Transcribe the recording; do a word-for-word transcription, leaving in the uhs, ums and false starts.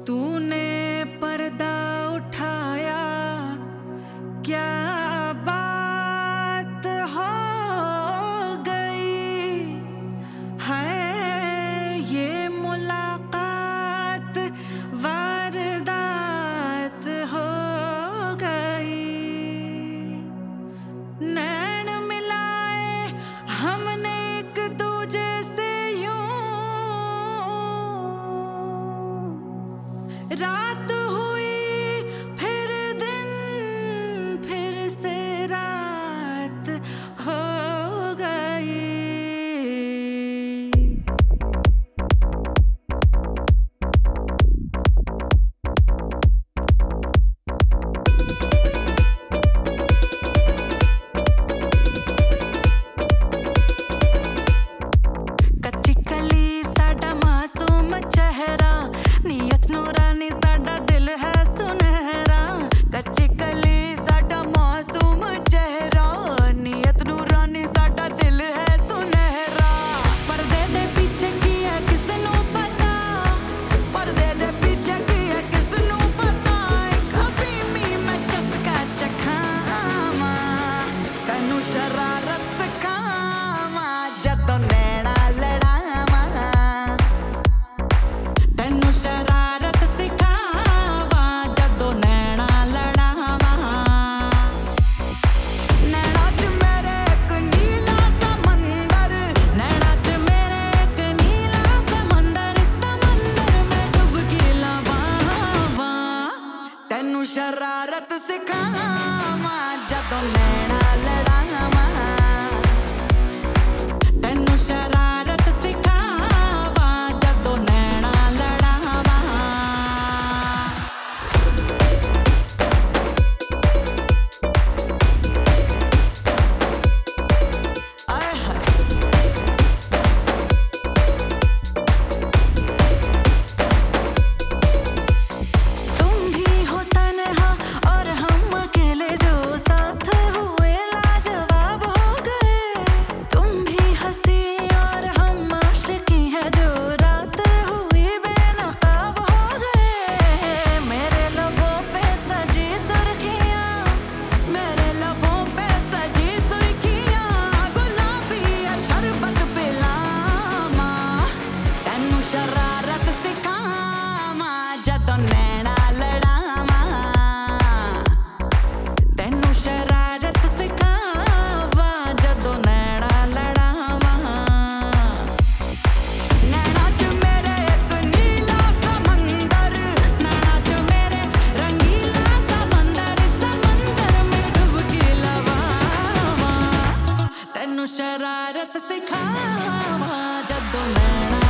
तूने पर्दा उठाया, क्या बात हो गई है ये मुलाकात, वारदात हो गई। नैन मिलाए हमने एक दूजे से यूं, रात हुई फिर दिन, फिर से रात हो गई। कच्ची कली साडा मासूम चेहरा, नीयत नूरानी साडा दिल है सुनहरा। कच्ची कली साडा मासूम चेहरा, नीयत नूरानी साडा दिल है सुनहरा। पर्दे दे पीछे की है किसनू पता, पर्दे दे पीछे की है किसनू पता। कभी मी मैं चस्का चखावा, तैनू शरारत सिखावा, जदों नैना लड़ावा। तैनू शरारत सिखावा, जदों नैना लड़ावा। नैना च मेरे एक नीला समंदर, नैना च मेरे एक नीला समंदर। समंदर में डुबकी लवावा, तैनू शरारत सिखावा, जदों नैना लड़ावा। तैनू शरारत सिखावा, जदों नैना लड़ावा। आय हाय। तुम भी हो तन्हा और हम अकेले, जो साथ हुए लाजवाब हो गए। तुम भी हंसी और हम आशिकी है, जो रात हुई बेनकाब हो गए। मेरे लबों पे सजी सुर्खियां, मेरे लबों पे सजी सुर्खियां। गुलाबी या शरबत पिलावा, तैनू शरारत सिखावा, जदों नैना लड़ावा। तैनू शरारत सिखावा, जदों नैना लड़ावा। नैना च मेरे एक नीला समंदर, नैना च मेरे रंगीला समंदर। समंदर में डुबकी लवावा, तैनू शरारत सिखावा, जदों नैना